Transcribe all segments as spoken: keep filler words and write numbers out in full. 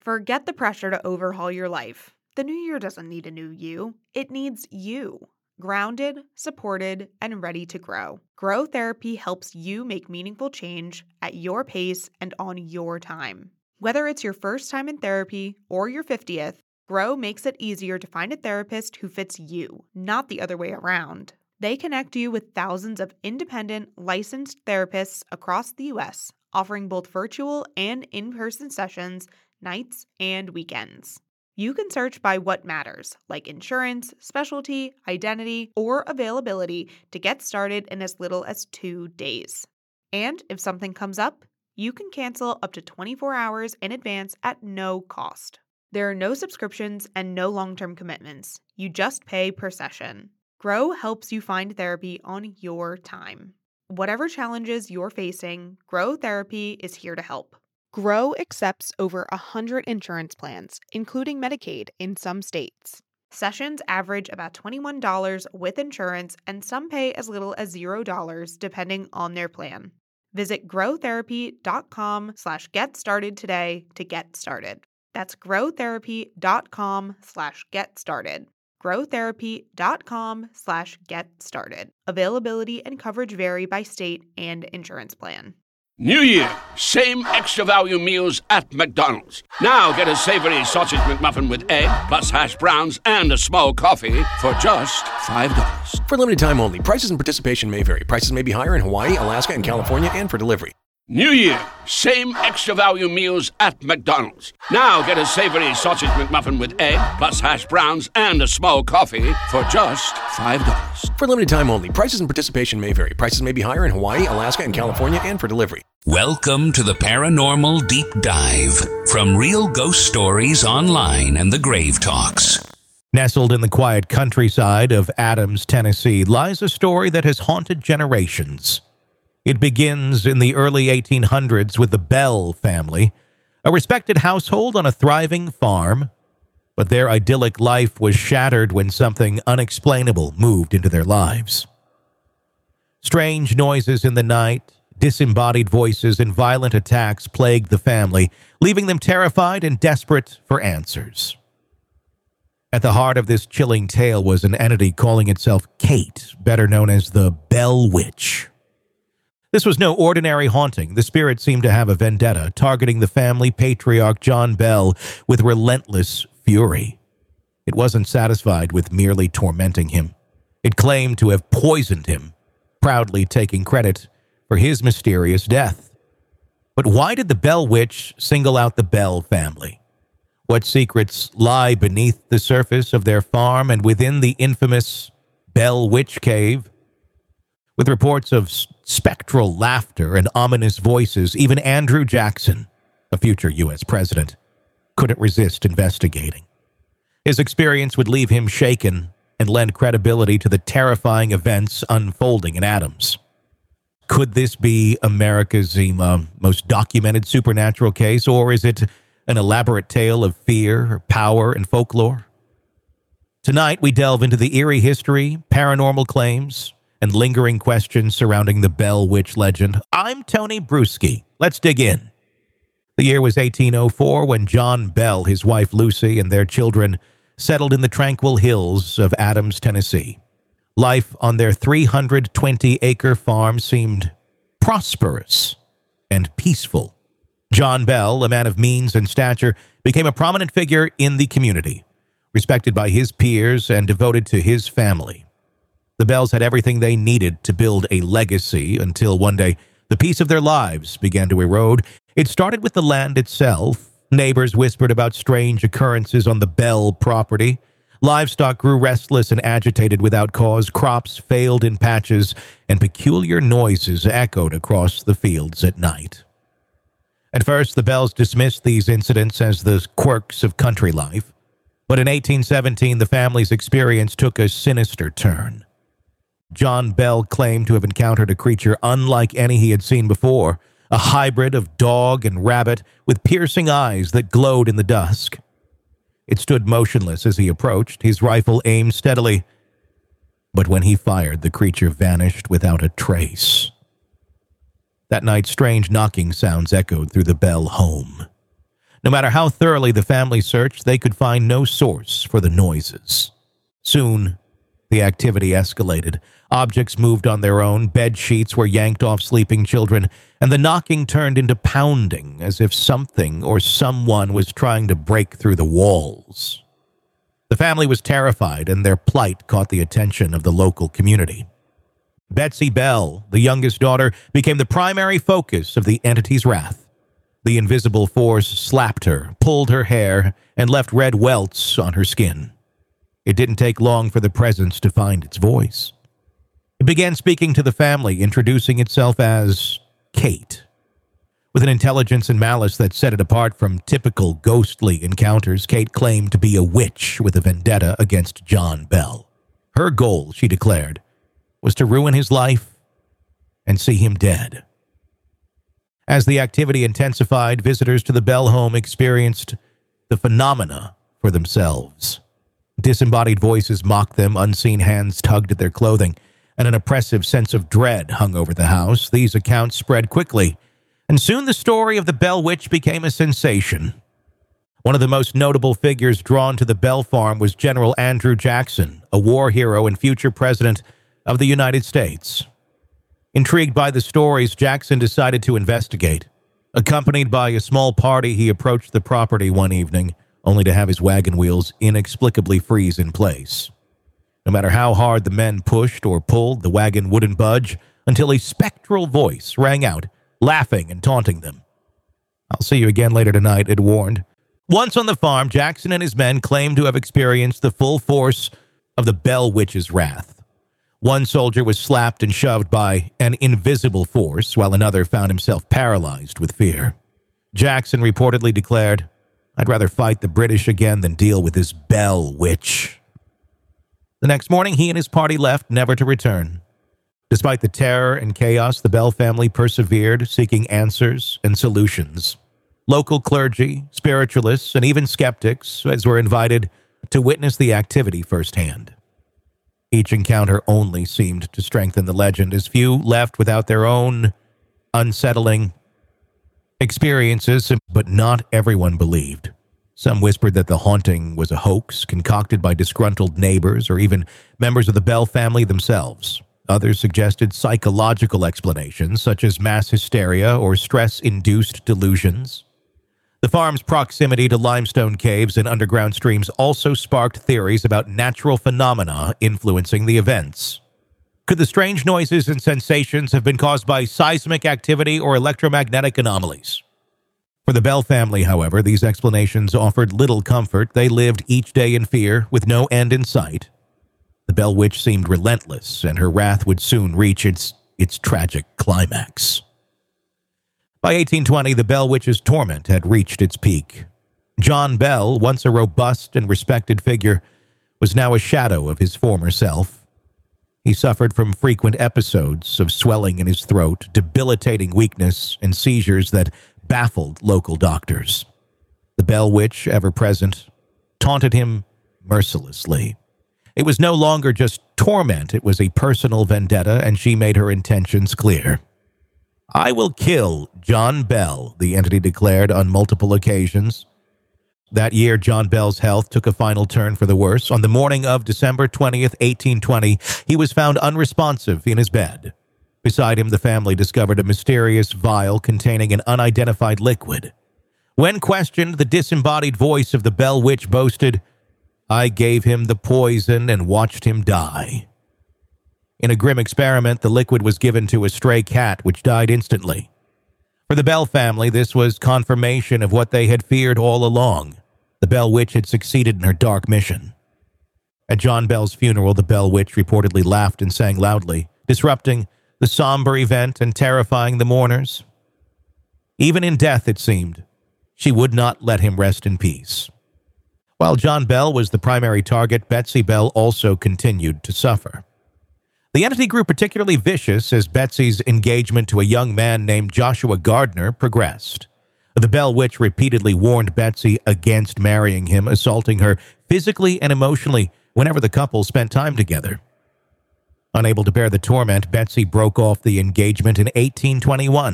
Forget the pressure to overhaul your life. The new year doesn't need a new you. It needs you. Grounded, supported, and ready to grow. Grow Therapy helps you make meaningful change at your pace and on your time. Whether it's your first time in therapy or your fiftieth, Grow makes it easier to find a therapist who fits you, not the other way around. They connect you with thousands of independent, licensed therapists across the U S, offering both virtual and in-person sessions, nights and weekends. You can search by what matters, like insurance, specialty, identity, or availability to get started in as little as two days. And if something comes up, you can cancel up to twenty-four hours in advance at no cost. There are no subscriptions and no long-term commitments. You just pay per session. Grow helps you find therapy on your time. Whatever challenges you're facing, Grow Therapy is here to help. Grow accepts over one hundred insurance plans, including Medicaid in some states. Sessions average about twenty-one dollars with insurance, and some pay as little as zero dollars depending on their plan. Visit growtherapy.com slash get started today to get started. That's growtherapy.com slash get started. growtherapy.com slash get started. Availability and coverage vary by state and insurance plan. New Year, same extra value meals at McDonald's. Now get a savory sausage McMuffin with egg, plus hash browns, and a small coffee for just five dollars. For limited time only. Prices and participation may vary. Prices may be higher in Hawaii, Alaska, and California, and for delivery. New Year, same extra value meals at McDonald's. Now get a savory sausage McMuffin with egg, plus hash browns, and a small coffee for just five dollars. For limited time only. Prices and participation may vary. Prices may be higher in Hawaii, Alaska, and California, and for delivery. Welcome to the Paranormal Deep Dive from Real Ghost Stories Online and the Grave Talks. Nestled in the quiet countryside of Adams, Tennessee, lies a story that has haunted generations. It begins in the early eighteen hundreds with the Bell family, a respected household on a thriving farm, but their idyllic life was shattered when something unexplainable moved into their lives. Strange noises in the night, disembodied voices, and violent attacks plagued the family, leaving them terrified and desperate for answers. At the heart of this chilling tale was an entity calling itself Kate, better known as the Bell Witch. This was no ordinary haunting. The spirit seemed to have a vendetta, targeting the family patriarch John Bell with relentless fury. It wasn't satisfied with merely tormenting him. It claimed to have poisoned him, proudly taking credit for his mysterious death. But why did the Bell Witch single out the Bell family? What secrets lie beneath the surface of their farm and within the infamous Bell Witch Cave? With reports of spectral laughter and ominous voices, even Andrew Jackson, a future U S president, couldn't resist investigating. His experience would leave him shaken and lend credibility to the terrifying events unfolding in Adams. Could this be America's uh, most documented supernatural case, or is it an elaborate tale of fear, power, and folklore? Tonight, we delve into the eerie history, paranormal claims, and lingering questions surrounding the Bell Witch legend. I'm Tony Bruschi. Let's dig in. The year was eighteen oh four when John Bell, his wife Lucy, and their children settled in the tranquil hills of Adams, Tennessee. Life on their three hundred twenty acre farm seemed prosperous and peaceful. John Bell, a man of means and stature, became a prominent figure in the community, respected by his peers and devoted to his family. The Bells had everything they needed to build a legacy until one day the peace of their lives began to erode. It started with the land itself. Neighbors whispered about strange occurrences on the Bell property. Livestock grew restless and agitated without cause. Crops failed in patches, and peculiar noises echoed across the fields at night. At first, the Bells dismissed these incidents as the quirks of country life. But in eighteen seventeen, the family's experience took a sinister turn. John Bell claimed to have encountered a creature unlike any he had seen before, a hybrid of dog and rabbit with piercing eyes that glowed in the dusk. It stood motionless as he approached, his rifle aimed steadily. But when he fired, the creature vanished without a trace. That night, strange knocking sounds echoed through the Bell home. No matter how thoroughly the family searched, they could find no source for the noises. Soon, the activity escalated. Objects moved on their own, bed sheets were yanked off sleeping children, and the knocking turned into pounding as if something or someone was trying to break through the walls. The family was terrified, and their plight caught the attention of the local community. Betsy Bell, the youngest daughter, became the primary focus of the entity's wrath. The invisible force slapped her, pulled her hair, and left red welts on her skin. It didn't take long for the presence to find its voice. It began speaking to the family, introducing itself as Kate. With an intelligence and malice that set it apart from typical ghostly encounters, Kate claimed to be a witch with a vendetta against John Bell. Her goal, she declared, was to ruin his life and see him dead. As the activity intensified, visitors to the Bell home experienced the phenomena for themselves. Disembodied voices mocked them, unseen hands tugged at their clothing, and an oppressive sense of dread hung over the house. These accounts spread quickly, and soon the story of the Bell Witch became a sensation. One of the most notable figures drawn to the Bell farm was General Andrew Jackson, a war hero and future president of the United States. Intrigued by the stories, Jackson decided to investigate. Accompanied by a small party, he approached the property one evening, only to have his wagon wheels inexplicably freeze in place. No matter how hard the men pushed or pulled, the wagon wouldn't budge until a spectral voice rang out, laughing and taunting them. "I'll see you again later tonight," it warned. Once on the farm, Jackson and his men claimed to have experienced the full force of the Bell Witch's wrath. One soldier was slapped and shoved by an invisible force, while another found himself paralyzed with fear. Jackson reportedly declared, "I'd rather fight the British again than deal with this Bell Witch." The next morning, he and his party left, never to return. Despite the terror and chaos, the Bell family persevered, seeking answers and solutions. Local clergy, spiritualists, and even skeptics were invited to witness the activity firsthand. Each encounter only seemed to strengthen the legend, as few left without their own unsettling experiences, but not everyone believed. Some whispered that the haunting was a hoax concocted by disgruntled neighbors or even members of the Bell family themselves. Others suggested psychological explanations, such as mass hysteria or stress-induced delusions. The farm's proximity to limestone caves and underground streams also sparked theories about natural phenomena influencing the events. Could the strange noises and sensations have been caused by seismic activity or electromagnetic anomalies? For the Bell family, however, these explanations offered little comfort. They lived each day in fear, with no end in sight. The Bell Witch seemed relentless, and her wrath would soon reach its, its tragic climax. By eighteen twenty, the Bell Witch's torment had reached its peak. John Bell, once a robust and respected figure, was now a shadow of his former self. He suffered from frequent episodes of swelling in his throat, debilitating weakness, and seizures that baffled local doctors. The Bell Witch, ever present, taunted him mercilessly. It was no longer just torment, it was a personal vendetta, and she made her intentions clear. "I will kill John Bell," the entity declared on multiple occasions. That year, John Bell's health took a final turn for the worse. On the morning of December twentieth, eighteen twenty, he was found unresponsive in his bed. Beside him, the family discovered a mysterious vial containing an unidentified liquid. When questioned, the disembodied voice of the Bell Witch boasted, "I gave him the poison and watched him die." In a grim experiment, the liquid was given to a stray cat, which died instantly. For the Bell family, this was confirmation of what they had feared all along. The Bell Witch had succeeded in her dark mission. At John Bell's funeral, the Bell Witch reportedly laughed and sang loudly, disrupting the somber event and terrifying the mourners. Even in death, it seemed, she would not let him rest in peace. While John Bell was the primary target, Betsy Bell also continued to suffer. The entity grew particularly vicious as Betsy's engagement to a young man named Joshua Gardner progressed. The Bell Witch repeatedly warned Betsy against marrying him, assaulting her physically and emotionally whenever the couple spent time together. Unable to bear the torment, Betsy broke off the engagement in eighteen twenty-one.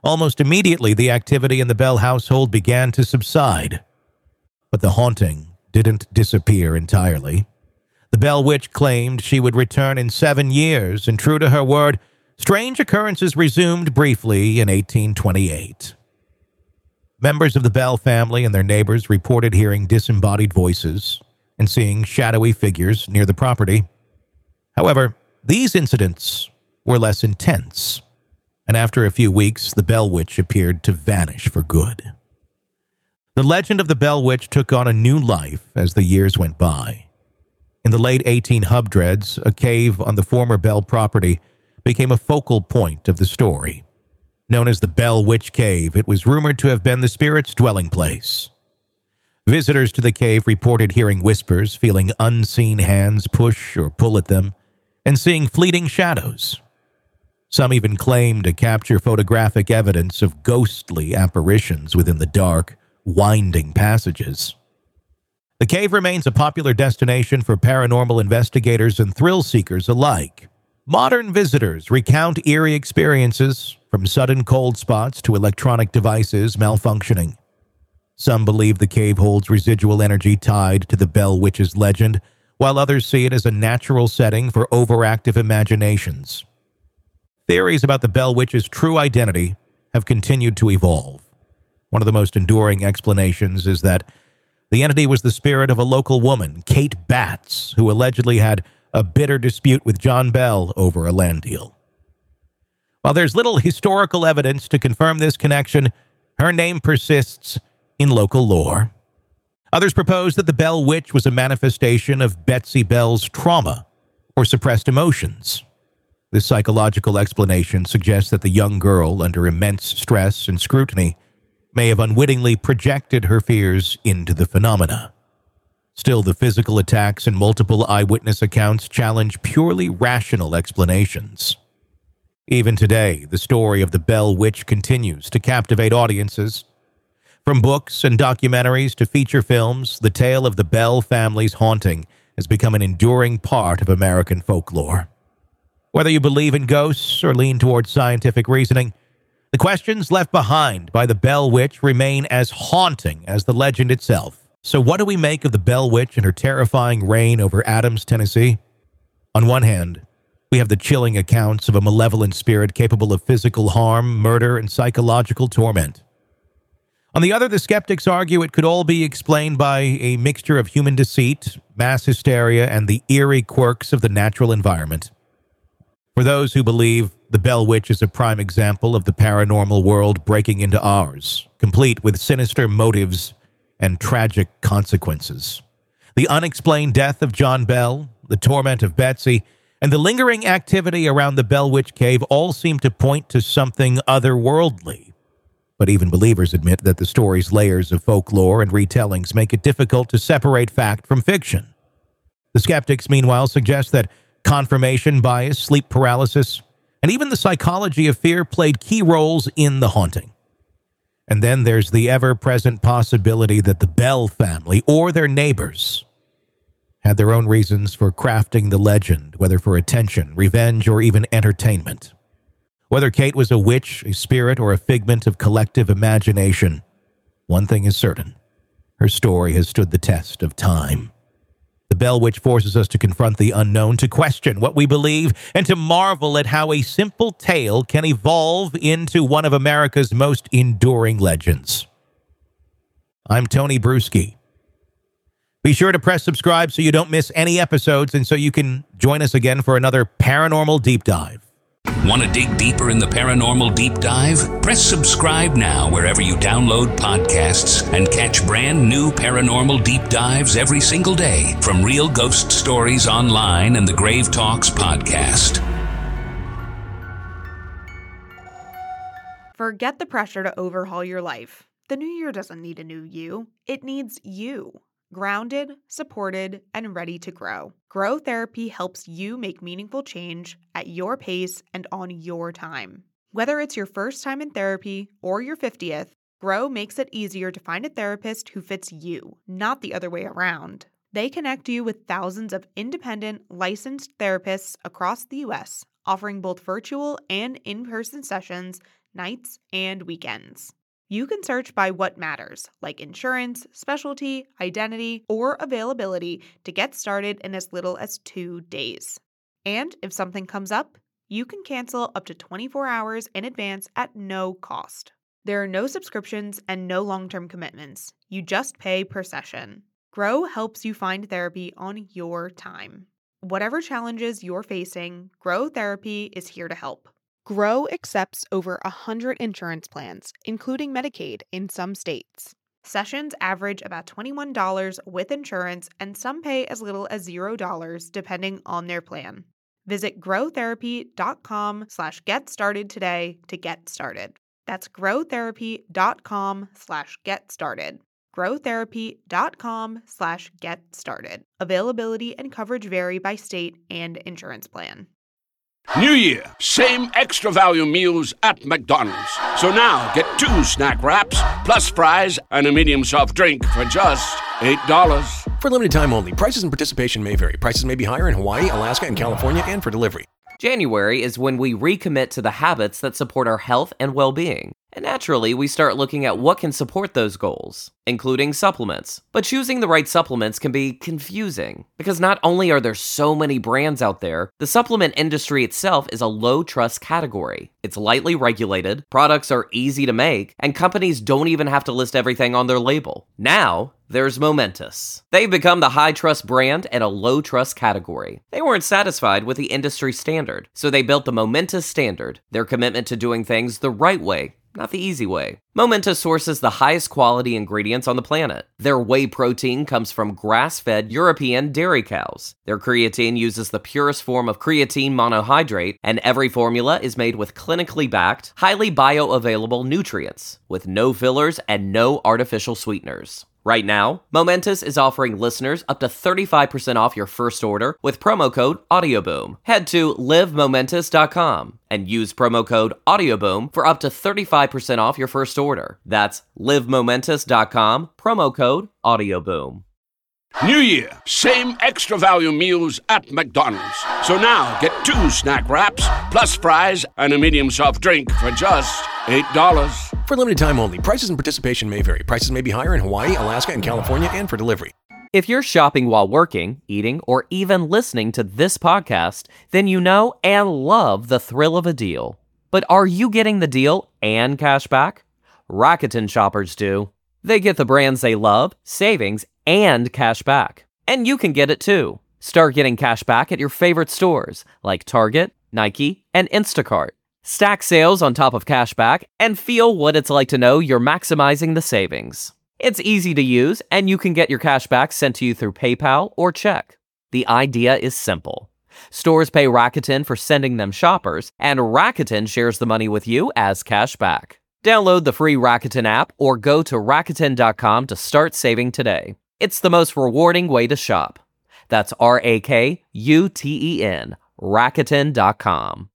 Almost immediately, the activity in the Bell household began to subside. But the haunting didn't disappear entirely. The Bell Witch claimed she would return in seven years, and true to her word, strange occurrences resumed briefly in eighteen twenty-eight. Members of the Bell family and their neighbors reported hearing disembodied voices and seeing shadowy figures near the property. However, these incidents were less intense, and after a few weeks, the Bell Witch appeared to vanish for good. The legend of the Bell Witch took on a new life as the years went by. In the late eighteen hundreds, a cave on the former Bell property became a focal point of the story. Known as the Bell Witch Cave, it was rumored to have been the spirit's dwelling place. Visitors to the cave reported hearing whispers, feeling unseen hands push or pull at them, and seeing fleeting shadows. Some even claimed to capture photographic evidence of ghostly apparitions within the dark, winding passages. The cave remains a popular destination for paranormal investigators and thrill seekers alike. Modern visitors recount eerie experiences, from sudden cold spots to electronic devices malfunctioning. Some believe the cave holds residual energy tied to the Bell Witch's legend, while others see it as a natural setting for overactive imaginations. Theories about the Bell Witch's true identity have continued to evolve. One of the most enduring explanations is that the entity was the spirit of a local woman, Kate Batts, who allegedly had a bitter dispute with John Bell over a land deal. While there's little historical evidence to confirm this connection, her name persists in local lore. Others propose that the Bell Witch was a manifestation of Betsy Bell's trauma or suppressed emotions. This psychological explanation suggests that the young girl, under immense stress and scrutiny, may have unwittingly projected her fears into the phenomena. Still, the physical attacks and multiple eyewitness accounts challenge purely rational explanations. Even today, the story of the Bell Witch continues to captivate audiences. From books and documentaries to feature films, the tale of the Bell family's haunting has become an enduring part of American folklore. Whether you believe in ghosts or lean towards scientific reasoning, the questions left behind by the Bell Witch remain as haunting as the legend itself. So what do we make of the Bell Witch and her terrifying reign over Adams, Tennessee? On one hand, we have the chilling accounts of a malevolent spirit capable of physical harm, murder, and psychological torment. On the other, the skeptics argue it could all be explained by a mixture of human deceit, mass hysteria, and the eerie quirks of the natural environment. For those who believe, the Bell Witch is a prime example of the paranormal world breaking into ours, complete with sinister motives and tragic consequences. The unexplained death of John Bell, the torment of Betsy, and the lingering activity around the Bell Witch Cave all seem to point to something otherworldly. But even believers admit that the story's layers of folklore and retellings make it difficult to separate fact from fiction. The skeptics, meanwhile, suggest that confirmation bias, sleep paralysis, and even the psychology of fear played key roles in the haunting. And then there's the ever-present possibility that the Bell family or their neighbors had their own reasons for crafting the legend, whether for attention, revenge, or even entertainment. Whether Kate was a witch, a spirit, or a figment of collective imagination, one thing is certain: her story has stood the test of time. The Bell Witch forces us to confront the unknown, to question what we believe, and to marvel at how a simple tale can evolve into one of America's most enduring legends. I'm Tony Bruschi. Be sure to press subscribe so you don't miss any episodes and so you can join us again for another Paranormal Deep Dive. Want to dig deeper in the Paranormal Deep Dive? Press subscribe now wherever you download podcasts and catch brand new Paranormal Deep Dives every single day from Real Ghost Stories Online and the Grave Talks podcast. Forget the pressure to overhaul your life. The new year doesn't need a new you. It needs you. Grounded, supported, and ready to grow. Grow Therapy helps you make meaningful change at your pace and on your time. Whether it's your first time in therapy or your fiftieth, Grow makes it easier to find a therapist who fits you, not the other way around. They connect you with thousands of independent, licensed therapists across the U S, offering both virtual and in-person sessions nights, and weekends. You can search by what matters, like insurance, specialty, identity, or availability, to get started in as little as two days. And if something comes up, you can cancel up to twenty-four hours in advance at no cost. There are no subscriptions and no long-term commitments. You just pay per session. Grow helps you find therapy on your time. Whatever challenges you're facing, Grow Therapy is here to help. Grow accepts over one hundred insurance plans, including Medicaid in some states. Sessions average about twenty-one dollars with insurance, and some pay as little as zero dollars depending on their plan. Visit growtherapy.com slash get started today to get started. That's growtherapy.com slash get started. growtherapy.com slash get started. Availability and coverage vary by state and insurance plan. New year, same extra value meals at McDonald's. So now get two snack wraps, plus fries, and a medium soft drink for just eight dollars. For limited time only, prices and participation may vary. Prices may be higher in Hawaii, Alaska, and California, and for delivery. January is when we recommit to the habits that support our health and well-being. And naturally, we start looking at what can support those goals, including supplements. But choosing the right supplements can be confusing, because not only are there so many brands out there, the supplement industry itself is a low-trust category. It's lightly regulated, products are easy to make, and companies don't even have to list everything on their label. Now, there's Momentous. They've become the high-trust brand in a low-trust category. They weren't satisfied with the industry standard, so they built the Momentous Standard, their commitment to doing things the right way, not the easy way. Momentous sources the highest quality ingredients on the planet. Their whey protein comes from grass-fed European dairy cows. Their creatine uses the purest form of creatine monohydrate, and every formula is made with clinically backed, highly bioavailable nutrients, with no fillers and no artificial sweeteners. Right now, Momentous is offering listeners up to thirty-five percent off your first order with promo code AudioBoom. Head to live momentous dot com and use promo code AudioBoom for up to thirty-five percent off your first order. That's live momentous dot com, promo code AudioBoom. New year, same extra value meals at McDonald's. So now get two snack wraps, plus fries, and a medium soft drink for just eight dollars. For limited time only, prices and participation may vary. Prices may be higher in Hawaii, Alaska, and California, and for delivery. If you're shopping while working, eating, or even listening to this podcast, then you know and love the thrill of a deal. But are you getting the deal and cash back? Rakuten shoppers do. They get the brands they love, savings, and cash back. And you can get it too. Start getting cash back at your favorite stores like Target, Nike, and Instacart. Stack sales on top of cash back and feel what it's like to know you're maximizing the savings. It's easy to use, and you can get your cash back sent to you through PayPal or check. The idea is simple. Stores pay Rakuten for sending them shoppers, and Rakuten shares the money with you as cash back. Download the free Rakuten app or go to Rakuten dot com to start saving today. It's the most rewarding way to shop. That's R A K U T E N, Rakuten dot com.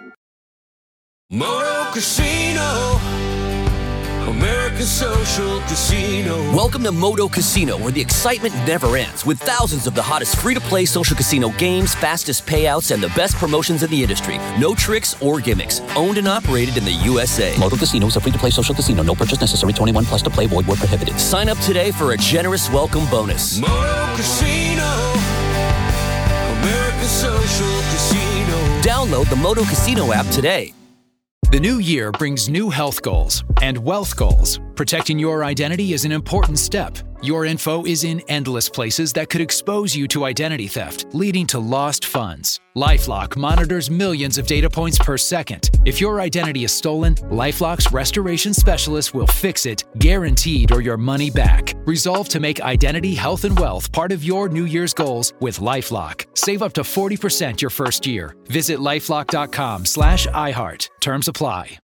Moto Casino, American Social Casino. Welcome to Moto Casino, where the excitement never ends, with thousands of the hottest free-to-play social casino games, fastest payouts, and the best promotions in the industry. No tricks or gimmicks. Owned and operated in the U S A. Moto Casino is a free-to-play social casino. No purchase necessary. twenty-one plus to play. Void where prohibited. Sign up today for a generous welcome bonus. Moto Casino, American Social Casino. Download the Moto Casino app today. The new year brings new health goals and wealth goals. Protecting your identity is an important step. Your info is in endless places that could expose you to identity theft, leading to lost funds. LifeLock monitors millions of data points per second. If your identity is stolen, LifeLock's restoration specialist will fix it, guaranteed, or your money back. Resolve to make identity, health, and wealth part of your New Year's goals with LifeLock. Save up to forty percent your first year. Visit lifelock dot com slash iHeart. Terms apply.